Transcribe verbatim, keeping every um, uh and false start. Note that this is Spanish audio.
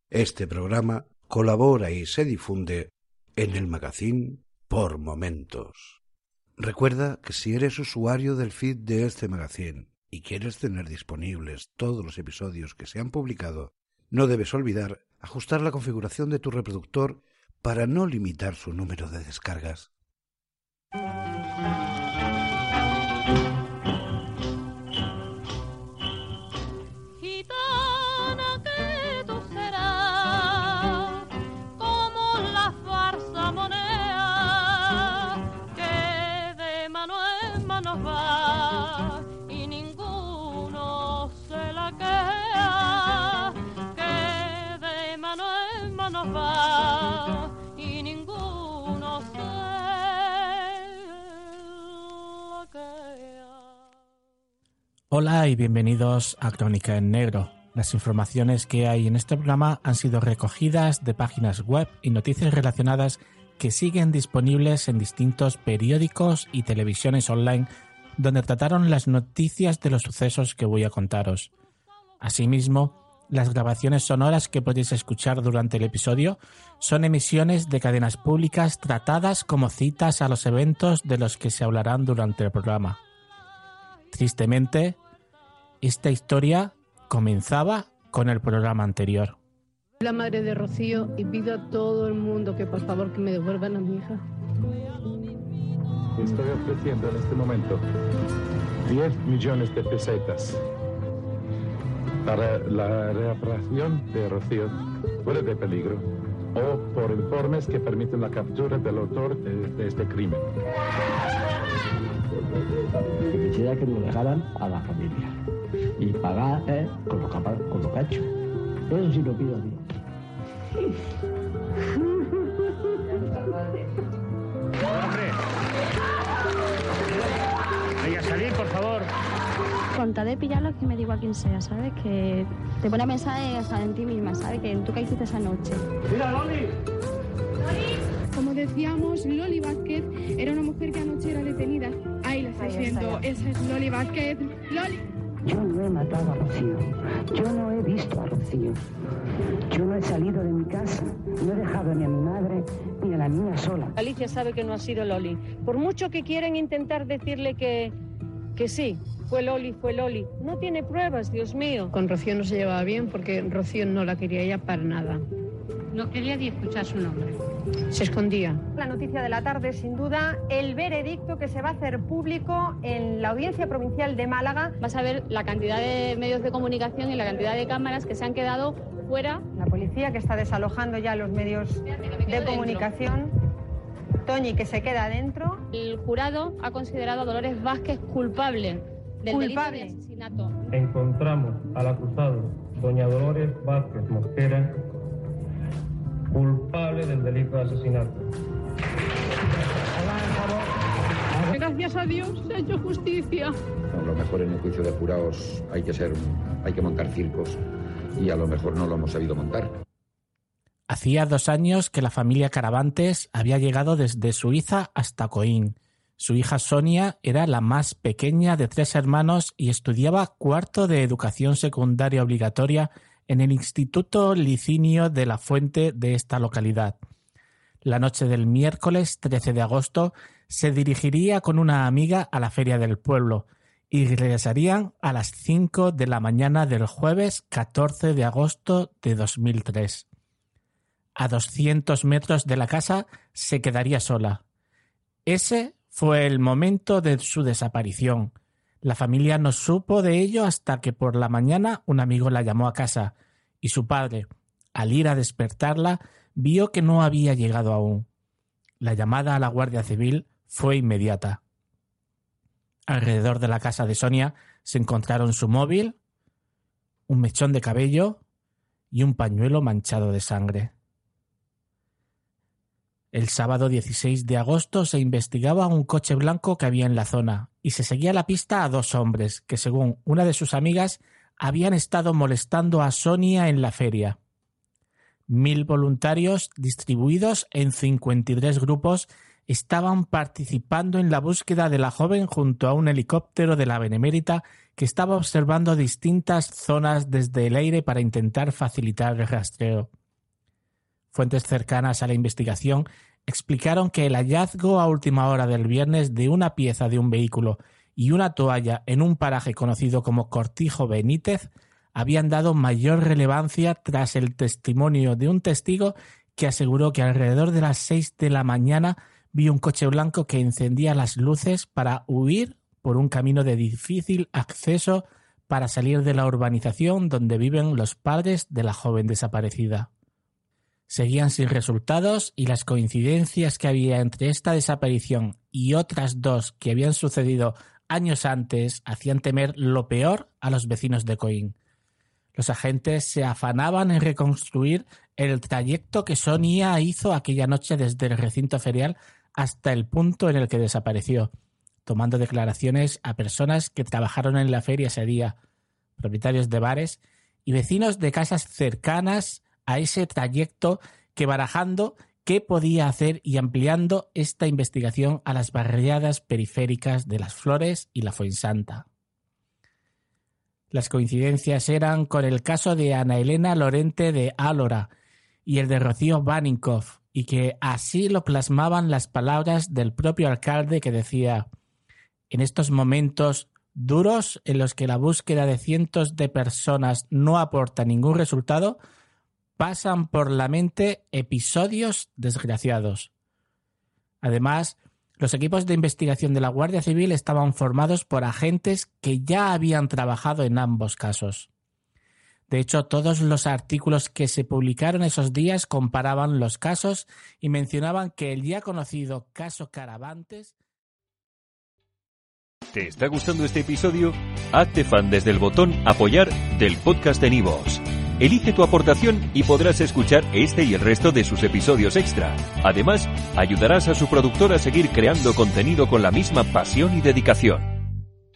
Este programa colabora y se difunde en el magazine Por Momentos. Recuerda que si eres usuario del feed de este magazine y quieres tener disponibles todos los episodios que se han publicado, no debes olvidar ajustar la configuración de tu reproductor para no limitar su número de descargas. Hola y bienvenidos a Crónica en Negro. Las informaciones que hay en este programa han sido recogidas de páginas web y noticias relacionadas que siguen disponibles en distintos periódicos y televisiones online donde trataron las noticias de los sucesos que voy a contaros. Asimismo, las grabaciones sonoras que podéis escuchar durante el episodio son emisiones de cadenas públicas tratadas como citas a los eventos de los que se hablarán durante el programa. Tristemente, esta historia comenzaba con el programa anterior. La madre de Rocío y pido a todo el mundo que por favor que me devuelvan a mi hija. Estoy ofreciendo en este momento diez millones de pesetas para la reaparición de Rocío fuera de peligro o por informes que permiten la captura del autor de, de este crimen. Que quisiera que nos dejaran a la familia y pagar eh, con, lo que, con lo que ha hecho. Eso sí lo pido a Dios. ¡Hombre! ¡Hay a salir, por favor! Con tal de pillarlo, que me digo a quien sea, ¿sabes? Que te pone a pensar en, o sea, en ti misma, ¿sabes? Que tú que hiciste esa noche. ¡Mira, Loli! Como decíamos, Loli Vázquez era una mujer que anoche era detenida. Ahí la estáis viendo. Esa es Loli Vázquez. ¡Loli! Yo no he matado a Rocío. Yo no he visto a Rocío. Yo no he salido de mi casa. No he dejado ni a mi madre ni a la niña sola. Alicia sabe que no ha sido Loli. Por mucho que quieren intentar decirle que, que sí, fue Loli, fue Loli. No tiene pruebas, Dios mío. Con Rocío no se llevaba bien porque Rocío no la quería ella para nada. No quería ni escuchar su nombre. Se escondía. La noticia de la tarde, sin duda, el veredicto que se va a hacer público en la Audiencia Provincial de Málaga. Vas a ver la cantidad de medios de comunicación y la cantidad de cámaras que se han quedado fuera. La policía que está desalojando ya los medios de comunicación. Dentro. Toñi que se queda dentro. El jurado ha considerado a Dolores Vázquez culpable del culpable. delito de asesinato. Encontramos al acusado, doña Dolores Vázquez Mosquera, culpable del delito de asesinato. Gracias a Dios se ha hecho justicia. A lo mejor en el juicio de jurados hay que ser, hay que montar circos y a lo mejor no lo hemos sabido montar. Hacía dos años que la familia Caravantes había llegado desde Suiza hasta Coín. Su hija Sonia era la más pequeña de tres hermanos y estudiaba cuarto de educación secundaria obligatoria en el Instituto Licinio de la Fuente de esta localidad. La noche del miércoles trece de agosto se dirigiría con una amiga a la feria del pueblo y regresarían a las cinco de la mañana del jueves catorce de agosto de dos mil tres. A doscientos metros de la casa se quedaría sola. Ese fue el momento de su desaparición. La familia no supo de ello hasta que por la mañana un amigo la llamó a casa y su padre, al ir a despertarla, vio que no había llegado aún. La llamada a la Guardia Civil fue inmediata. Alrededor de la casa de Sonia se encontraron su móvil, un mechón de cabello y un pañuelo manchado de sangre. El sábado dieciséis de agosto se investigaba un coche blanco que había en la zona y se seguía la pista a dos hombres que, según una de sus amigas, habían estado molestando a Sonia en la feria. Mil voluntarios distribuidos en cincuenta y tres grupos estaban participando en la búsqueda de la joven junto a un helicóptero de la Benemérita que estaba observando distintas zonas desde el aire para intentar facilitar el rastreo. Fuentes cercanas a la investigación explicaron que el hallazgo a última hora del viernes de una pieza de un vehículo y una toalla en un paraje conocido como Cortijo Benítez habían dado mayor relevancia tras el testimonio de un testigo que aseguró que alrededor de las seis de la mañana vio un coche blanco que encendía las luces para huir por un camino de difícil acceso para salir de la urbanización donde viven los padres de la joven desaparecida. Seguían sin resultados y las coincidencias que había entre esta desaparición y otras dos que habían sucedido años antes hacían temer lo peor a los vecinos de Coín. Los agentes se afanaban en reconstruir el trayecto que Sonia hizo aquella noche desde el recinto ferial hasta el punto en el que desapareció, tomando declaraciones a personas que trabajaron en la feria ese día, propietarios de bares y vecinos de casas cercanas a ese trayecto, que barajando qué podía hacer y ampliando esta investigación a las barriadas periféricas de Las Flores y la Fuensanta. Las coincidencias eran con el caso de Ana Elena Lorente de Álora y el de Rocío Baninkoff, y que así lo plasmaban las palabras del propio alcalde, que decía: en estos momentos duros en los que la búsqueda de cientos de personas no aporta ningún resultado, pasan por la mente episodios desgraciados. Además, los equipos de investigación de la Guardia Civil estaban formados por agentes que ya habían trabajado en ambos casos. De hecho, todos los artículos que se publicaron esos días comparaban los casos y mencionaban que el ya conocido caso Caravantes... ¿Te está gustando este episodio? Hazte fan desde el botón Apoyar del podcast de Nivos. Elige tu aportación y podrás escuchar este y el resto de sus episodios extra. Además, ayudarás a su productor a seguir creando contenido con la misma pasión y dedicación.